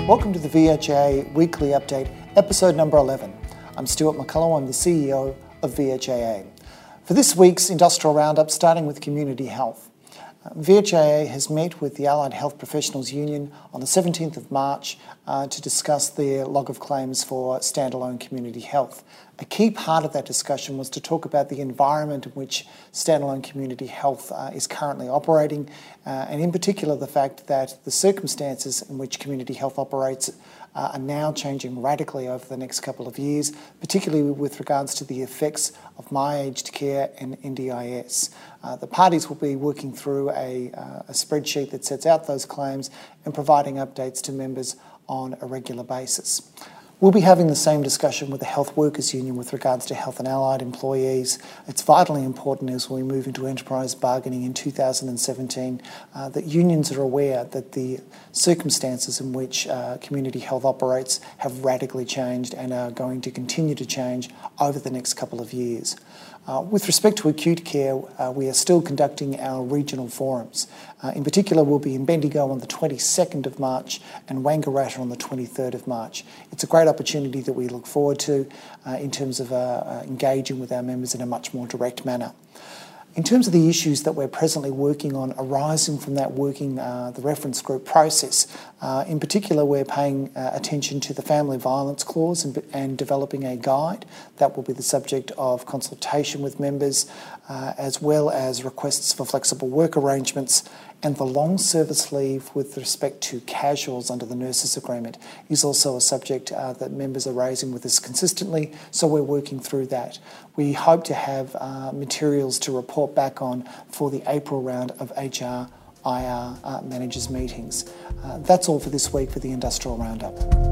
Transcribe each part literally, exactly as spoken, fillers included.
Welcome to the V H A Weekly Update, episode number eleven. I'm Stuart McCullough, I'm the C E O of V H A A. For this week's Industrial Roundup, starting with community health. Uh, V H A A has met with the Allied Health Professionals Union on the seventeenth of March uh, to discuss their log of claims for standalone community health. A key part of that discussion was to talk about the environment in which standalone community health uh, is currently operating, uh, and in particular the fact that the circumstances in which community health operates uh, are now changing radically over the next couple of years, particularly with regards to the effects of My Aged Care and N D I S. Uh, the parties will be working through a, uh, a spreadsheet that sets out those claims and providing updates to members on a regular basis. We'll be having the same discussion with the Health Workers Union with regards to health and allied employees. It's vitally important as we move into enterprise bargaining in two thousand seventeen uh, that unions are aware that the circumstances in which uh, community health operates have radically changed and are going to continue to change over the next couple of years. Uh, with respect to acute care, uh, we are still conducting our regional forums. Uh, in particular, we'll be in Bendigo on the twenty-second of March and Wangaratta on the twenty-third of March. It's a great opportunity that we look forward to uh, in terms of uh, uh, engaging with our members in a much more direct manner. In terms of the issues that we're presently working on arising from that working uh, the reference group process, uh, in particular we're paying uh, attention to the family violence clause and, and developing a guide that will be the subject of consultation with members, uh, as well as requests for flexible work arrangements, and the long service leave with respect to casuals under the nurses agreement is also a subject uh, that members are raising with us consistently, so we're working through that. We hope to have uh, materials to report back on for the April round of H R I R uh, managers meetings. Uh, that's all for this week for the Industrial Roundup.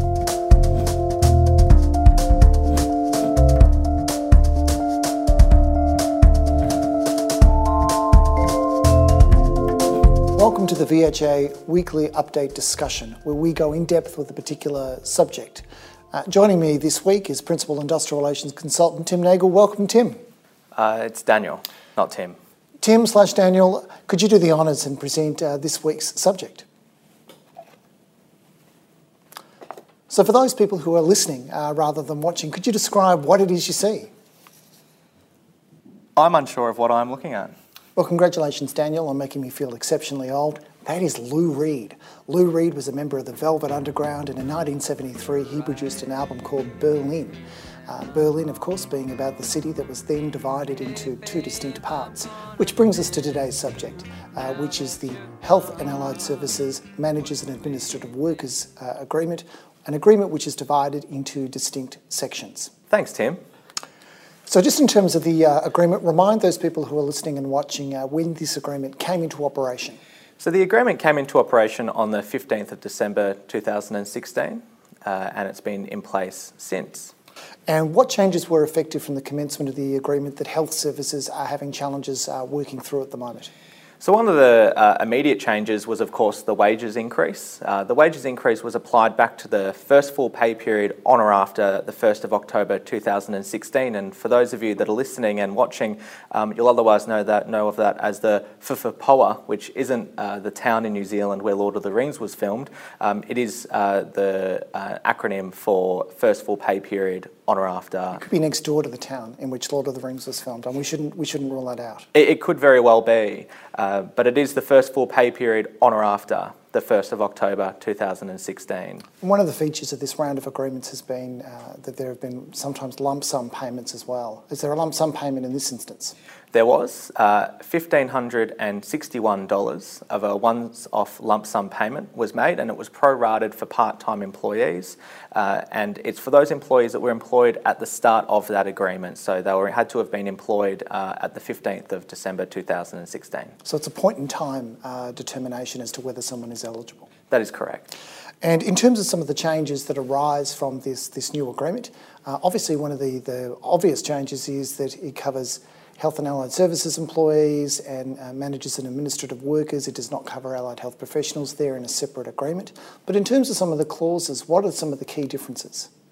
Welcome to the V H A Weekly Update discussion, where we go in depth with a particular subject. Uh, joining me this week is Principal Industrial Relations Consultant Tim Nagel. Welcome, Tim. Uh, it's Daniel, not Tim. Tim slash Daniel, could you do the honours and present uh, this week's subject? So for those people who are listening uh, rather than watching, could you describe what it is you see? I'm unsure of what I'm looking at. Well, congratulations, Daniel, on making me feel exceptionally old. That is Lou Reed. Lou Reed was a member of the Velvet Underground, and in nineteen seventy-three he produced an album called Berlin. Uh, Berlin, of course, being about the city that was then divided into two distinct parts, which brings us to today's subject, uh, which is the Health and Allied Services Managers and Administrative Workers uh, Agreement, an agreement which is divided into distinct sections. Thanks, Tim. So just in terms of the uh, agreement, remind those people who are listening and watching uh, when this agreement came into operation. So the agreement came into operation on the fifteenth of December two thousand sixteen, uh, and it's been in place since. And what changes were effective from the commencement of the agreement that health services are having challenges uh, working through at the moment? So one of the uh, immediate changes was, of course, the wages increase. Uh, the wages increase was applied back to the first full pay period on or after the first of October two thousand sixteen. And for those of you that are listening and watching, um, you'll otherwise know that know of that as the F F P O A, which isn't uh, the town in New Zealand where Lord of the Rings was filmed. Um, it is uh, the uh, acronym for first full pay period on or after. It could be next door to the town in which Lord of the Rings was filmed, and we shouldn't we shouldn't rule that out. It, it could very well be, uh, but it is the first full pay period on or after the first of October two thousand sixteen. One of the features of this round of agreements has been uh, that there have been sometimes lump sum payments as well. Is there a lump sum payment in this instance? There was uh, one thousand five hundred sixty-one dollars of a once-off lump sum payment was made, and it was prorated for part-time employees, uh, and it's for those employees that were employed at the start of that agreement. So they were, had to have been employed uh, at the fifteenth of December two thousand sixteen. So it's a point-in-time uh, determination as to whether someone is eligible. That is correct. And in terms of some of the changes that arise from this, this new agreement, uh, obviously one of the, the obvious changes is that it covers Health and Allied Services employees and uh, managers and administrative workers. It does not cover allied health professionals. They're in a separate agreement. But in terms of some of the clauses, what are some of the key differences?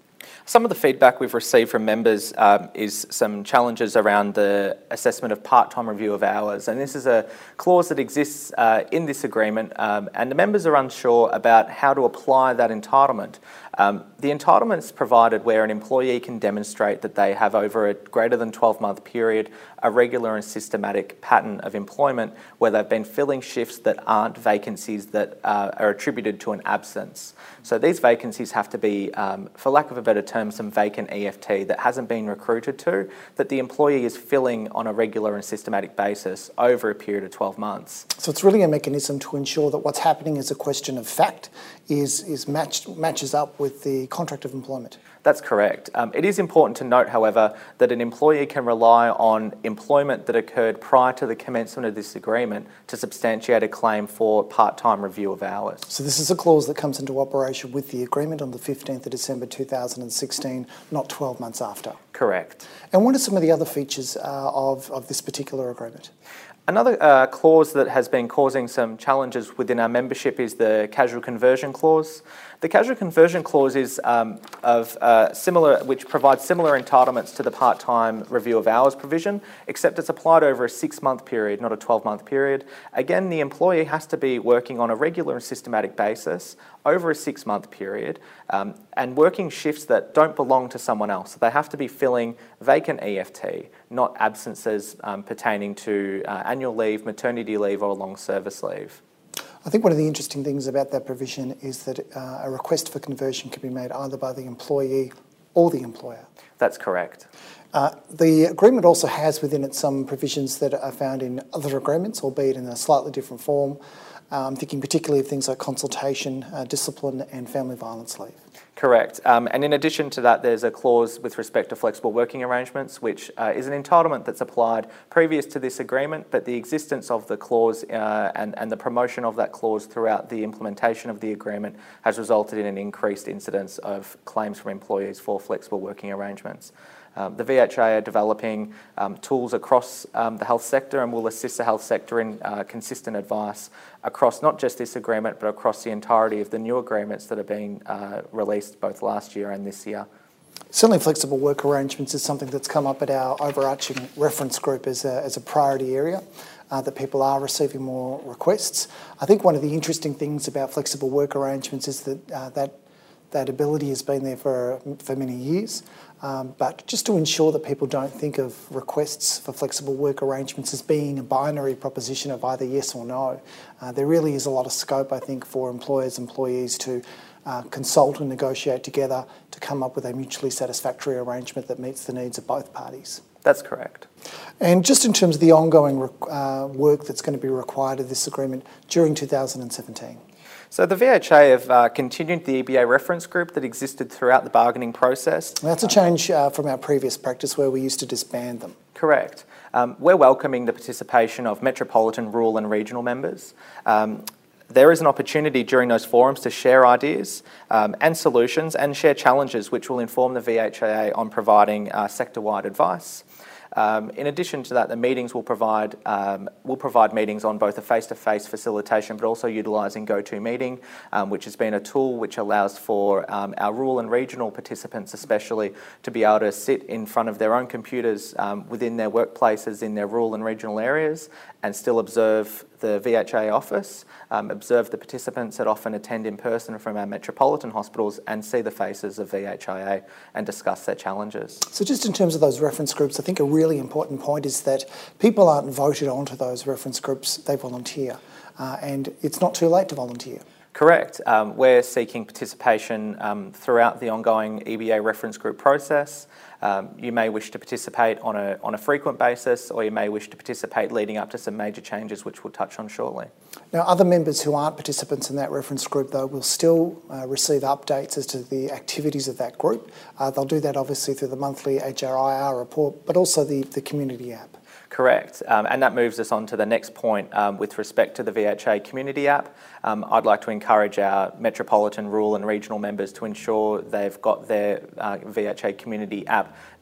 Some of the feedback we've received from members um, is some challenges around the assessment of part-time review of hours, and this is a clause that exists uh, in this agreement, um, and the members are unsure about how to apply that entitlement. Um, the entitlement is provided where an employee can demonstrate that they have over a greater than twelve month period a regular and systematic pattern of employment where they've been filling shifts that aren't vacancies that uh, are attributed to an absence. So these vacancies have to be, um, for lack of a better term, some vacant E F T that hasn't been recruited to, that the employee is filling on a regular and systematic basis over a period of twelve months. So it's really a mechanism to ensure that what's happening is a question of fact, is, is matched, matches up with the contract of employment. That's correct. Um, it is important to note, however, that an employee can rely on employment that occurred prior to the commencement of this agreement to substantiate a claim for part-time review of hours. So this is a clause that comes into operation with the agreement on the fifteenth of December two thousand sixteen, not twelve months after. Correct. And what are some of the other features uh, of, of this particular agreement? Another uh, clause that has been causing some challenges within our membership is the casual conversion clause. The casual conversion clause is um, of uh, similar, which provides similar entitlements to the part-time review of hours provision, except it's applied over a six-month period, not a twelve-month period. Again, the employee has to be working on a regular and systematic basis over a six-month period um, and working shifts that don't belong to someone else. So they have to be filling vacant E F T, not absences um, pertaining to uh, annual leave, maternity leave or long service leave. I think one of the interesting things about that provision is that uh, a request for conversion can be made either by the employee or the employer. That's correct. Uh, the agreement also has within it some provisions that are found in other agreements, albeit in a slightly different form. I'm um, thinking particularly of things like consultation, uh, discipline and family violence leave. Correct. Um, and in addition to that, there's a clause with respect to flexible working arrangements, which uh, is an entitlement that's applied previous to this agreement, but the existence of the clause uh, and, and the promotion of that clause throughout the implementation of the agreement has resulted in an increased incidence of claims from employees for flexible working arrangements. Um, the V H A are developing um, tools across um, the health sector and will assist the health sector in uh, consistent advice across not just this agreement but across the entirety of the new agreements that are being uh, released both last year and this year. Certainly flexible work arrangements is something that's come up at our overarching reference group as a, as a priority area, uh, that people are receiving more requests. I think one of the interesting things about flexible work arrangements is that uh, that That ability has been there for, for many years, um, but just to ensure that people don't think of requests for flexible work arrangements as being a binary proposition of either yes or no, uh, there really is a lot of scope, I think, for employers and employees to uh, consult and negotiate together to come up with a mutually satisfactory arrangement that meets the needs of both parties. That's correct. And just in terms of the ongoing uh, work that's going to be required of this agreement during two thousand seventeen. So the V H A have uh, continued the E B A reference group that existed throughout the bargaining process. That's a change uh, from our previous practice where we used to disband them. Correct. Um, we're welcoming the participation of metropolitan, rural and regional members. Um, there is an opportunity during those forums to share ideas um, and solutions and share challenges which will inform the V H A A on providing uh, sector-wide advice. Um, in addition to that, the meetings will provide um, will provide meetings on both a face-to-face facilitation, but also utilising GoToMeeting, um, which has been a tool which allows for um, our rural and regional participants, especially, to be able to sit in front of their own computers um, within their workplaces in their rural and regional areas, and still observe the V H A office, um, observe the participants that often attend in person from our metropolitan hospitals, and see the faces of V H I A and discuss their challenges. So just in terms of those reference groups, I think a really important point is that people aren't voted onto those reference groups, they volunteer. Uh, and it's not too late to volunteer. Correct. Um, we're seeking participation um, throughout the ongoing E B A reference group process. Um, you may wish to participate on a, on a frequent basis, or you may wish to participate leading up to some major changes which we'll touch on shortly. Now, other members who aren't participants in that reference group, though, will still uh, receive updates as to the activities of that group. Uh, they'll do that obviously through the monthly H R I R report, but also the, the community app. Correct, um, and that moves us on to the next point um, with respect to the V H A community app. Um, I'd like to encourage our metropolitan, rural and regional members to ensure they've got their uh, V H A community app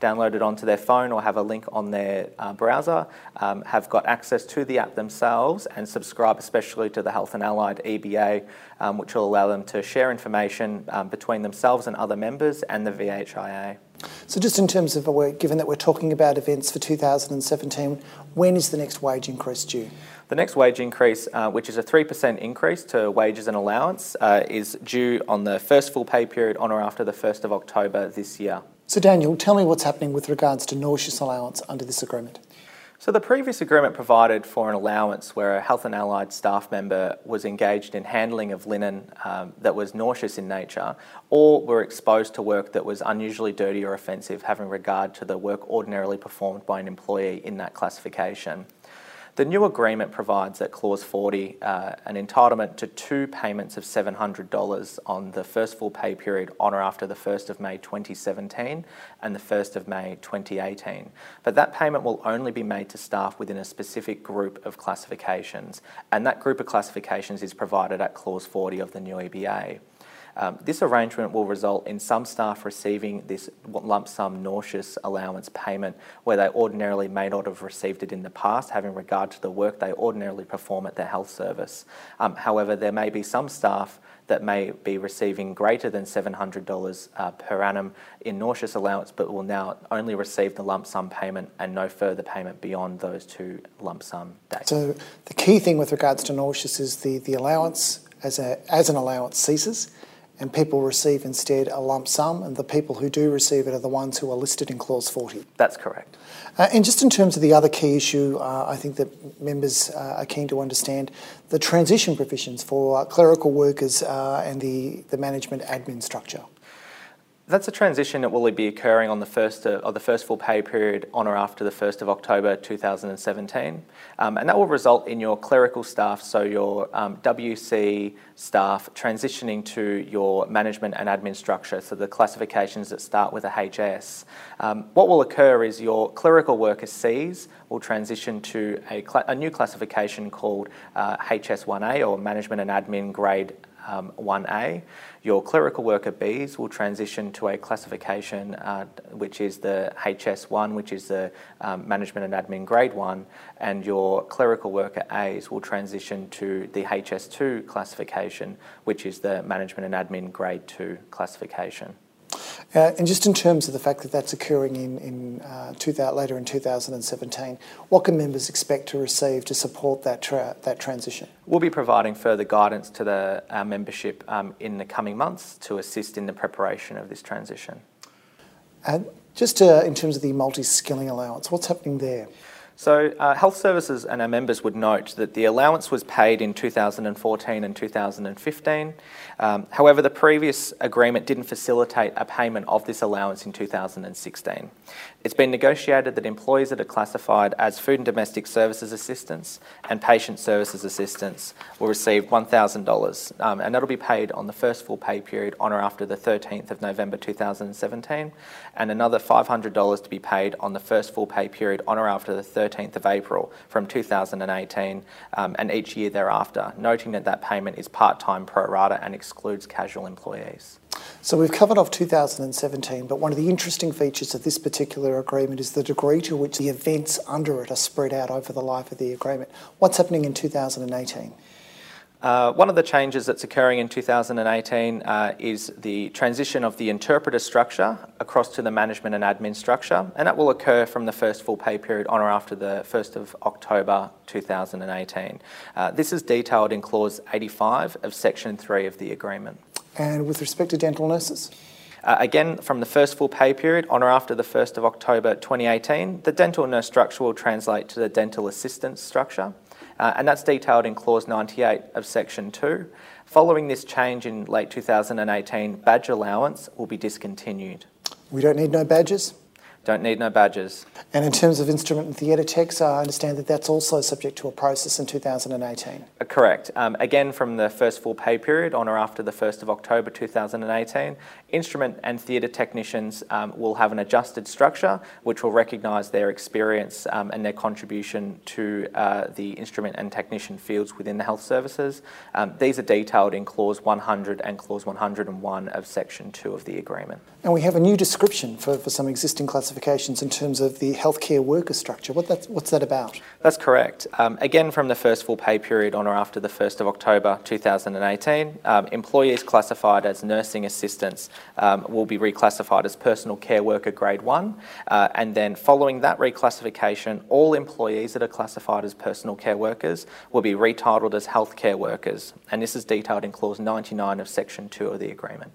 download it onto their phone or have a link on their uh, browser, um, have got access to the app themselves and subscribe especially to the Health and Allied E B A, um, which will allow them to share information um, between themselves and other members and the V H I A. So just in terms of, given that we're talking about events for two thousand seventeen, when is the next wage increase due? The next wage increase, uh, which is a three percent increase to wages and allowance, uh, is due on the first full pay period on or after the first of October this year. So Daniel, tell me what's happening with regards to nauseous allowance under this agreement. So the previous agreement provided for an allowance where a Health and Allied staff member was engaged in handling of linen um, that was nauseous in nature, or were exposed to work that was unusually dirty or offensive, having regard to the work ordinarily performed by an employee in that classification. The new agreement provides at Clause forty uh, an entitlement to two payments of seven hundred dollars on the first full pay period on or after the first of May twenty seventeen and the first of May twenty eighteen. But that payment will only be made to staff within a specific group of classifications, and that group of classifications is provided at Clause forty of the new E B A. Um, this arrangement will result in some staff receiving this lump sum nauseous allowance payment where they ordinarily may not have received it in the past, having regard to the work they ordinarily perform at their health service. Um, however, there may be some staff that may be receiving greater than seven hundred dollars uh, per annum in nauseous allowance, but will now only receive the lump sum payment and no further payment beyond those two lump sum dates. So the key thing with regards to nauseous is the, the allowance as, a, as an allowance ceases, and people receive instead a lump sum, and the people who do receive it are the ones who are listed in Clause forty. That's correct. Uh, and just in terms of the other key issue, uh, I think that members uh, are keen to understand the transition provisions for uh, clerical workers uh, and the, the management admin structure. That's a transition that will be occurring on the first uh, of the first full pay period on or after the first of October two thousand seventeen, um, and that will result in your clerical staff, so your um, W C staff, transitioning to your management and admin structure, so the classifications that start with a H S. Um, what will occur is your clerical worker Cs will transition to a, cl- a new classification called uh, H S one A, or Management and Admin Grade Um, one A. Your clerical worker Bs will transition to a classification uh, which is the H S one, which is the um, Management and Admin Grade one, and your clerical worker As will transition to the H S two classification, which is the Management and Admin Grade two classification. Uh, and just in terms of the fact that that's occurring in, in uh, two thousand, later in two thousand seventeen, what can members expect to receive to support that tra- that transition? We'll be providing further guidance to the, our membership um, in the coming months to assist in the preparation of this transition. And just uh, in terms of the multi-skilling allowance, what's happening there? So uh, health services and our members would note that the allowance was paid in two thousand fourteen and two thousand fifteen. Um, however, the previous agreement didn't facilitate a payment of this allowance in two thousand sixteen. It's been negotiated that employees that are classified as food and domestic services assistants and patient services assistants will receive one thousand dollars, um, and that'll be paid on the first full pay period on or after the thirteenth of November two thousand seventeen, and another five hundred dollars to be paid on the first full pay period on or after the thirteenth of April from two thousand eighteen, um, and each year thereafter, noting that that payment is part-time pro rata and excludes casual employees. So we've covered off two thousand seventeen, but one of the interesting features of this particular agreement is the degree to which the events under it are spread out over the life of the agreement. What's happening in two thousand eighteen? Uh, one of the changes that's occurring in two thousand eighteen uh, is the transition of the interpreter structure across to the management and admin structure, and that will occur from the first full pay period on or after the first of October two thousand eighteen. Uh, this is detailed in Clause eighty-five of Section three of the agreement. And with respect to dental nurses? Uh, again, from the first full pay period on or after the first of October twenty eighteen, the dental nurse structure will translate to the dental assistant structure. Uh, and that's detailed in Clause ninety-eight of Section two. Following this change in late two thousand eighteen, badge allowance will be discontinued. We don't need no badges? Don't need no badges. And in terms of instrument and theatre techs, I understand that that's also subject to a process in two thousand eighteen. Uh, correct. Um, again, from the first full pay period on or after the first of October two thousand eighteen, instrument and theatre technicians um, will have an adjusted structure which will recognise their experience um, and their contribution to uh, the instrument and technician fields within the health services. Um, these are detailed in Clause one hundred and Clause one hundred and one of Section two of the agreement. And we have a new description for, for some existing classifications reclassifications in terms of the healthcare worker structure. What that's, what's that about? That's correct. Um, again, from the first full pay period on or after the first of October two thousand eighteen, um, employees classified as nursing assistants um, will be reclassified as personal care worker grade one, uh, and then following that reclassification, all employees that are classified as personal care workers will be retitled as healthcare workers, and this is detailed in clause ninety-nine of section two of the agreement.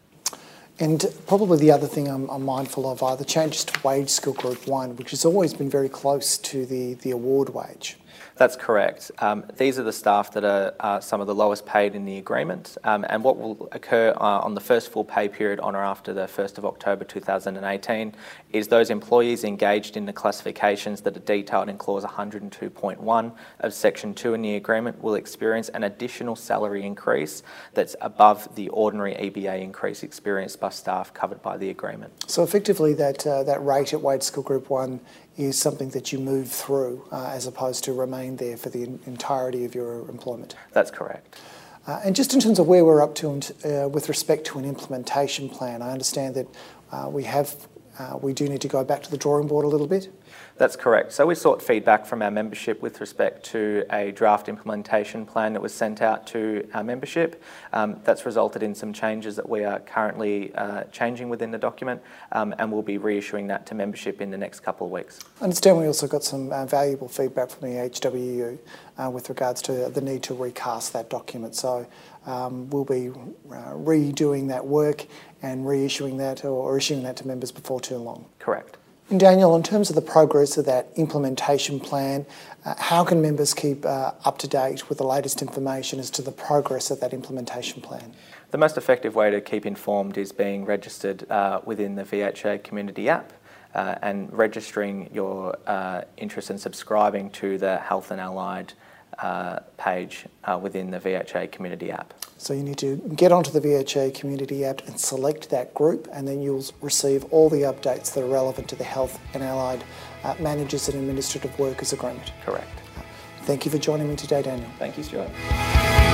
And probably the other thing I'm, I'm mindful of are the changes to wage skill group one, which has always been very close to the, the award wage. That's correct. Um, these are the staff that are uh, some of the lowest paid in the agreement, um, and what will occur uh, on the first full pay period on or after the first of October two thousand eighteen is those employees engaged in the classifications that are detailed in clause one hundred two point one of section two in the agreement will experience an additional salary increase that's above the ordinary E B A increase experienced by staff covered by the agreement. So effectively that, uh, that rate at wage skill group one is something that you move through uh, as opposed to remain there for the entirety of your employment. That's correct. Uh, and just in terms of where we're up to uh, with respect to an implementation plan, I understand that uh, we have, uh, we do need to go back to the drawing board a little bit. That's correct. So we sought feedback from our membership with respect to a draft implementation plan that was sent out to our membership. Um, that's resulted in some changes that we are currently uh, changing within the document, um, and we'll be reissuing that to membership in the next couple of weeks. I understand we also got some uh, valuable feedback from the H W U uh, with regards to the need to recast that document. So um, we'll be uh, redoing that work and reissuing that or, or issuing that to members before too long. Correct. And Daniel, in terms of the progress of that implementation plan, uh, how can members keep uh, up to date with the latest information as to the progress of that implementation plan? The most effective way to keep informed is being registered uh, within the V H A community app uh, and registering your uh, interest in subscribing to the Health and Allied uh, page uh, within the V H A community app. So you need to get onto the V H A community app and select that group, and then you'll receive all the updates that are relevant to the Health and Allied uh, Managers and Administrative Workers Agreement. Correct. Thank you for joining me today, Daniel. Thank you, Stuart.